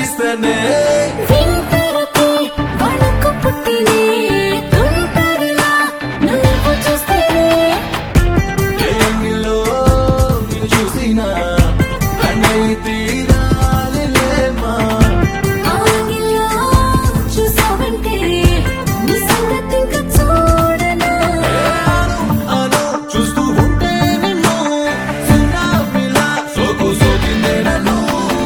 తీస్తేనే వింతరకే వణుకు పుట్టినే తుంటరిలా నువ్వు చూస్తేనే ఏంగిలో నిన్ను చూసినా కన్నయ్య తీరాలిలేమా ఆగిలా చూసావంటే నీ సంగతి ఇంకా చూడనా అను చూస్తూ ఉంటే నిన్ను చిన్న పిల్ల సోకు సోకిందే నన్ను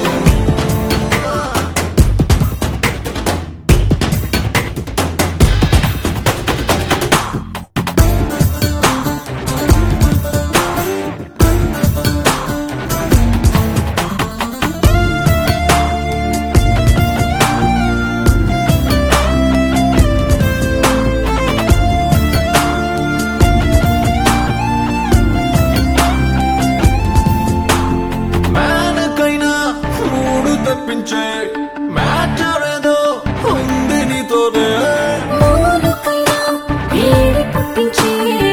మేనకైనా మూడు తప్పించే మ్యాటర్ ఏదో ఉంది నీతోనే మూలుకైనా వేడి పుట్టించే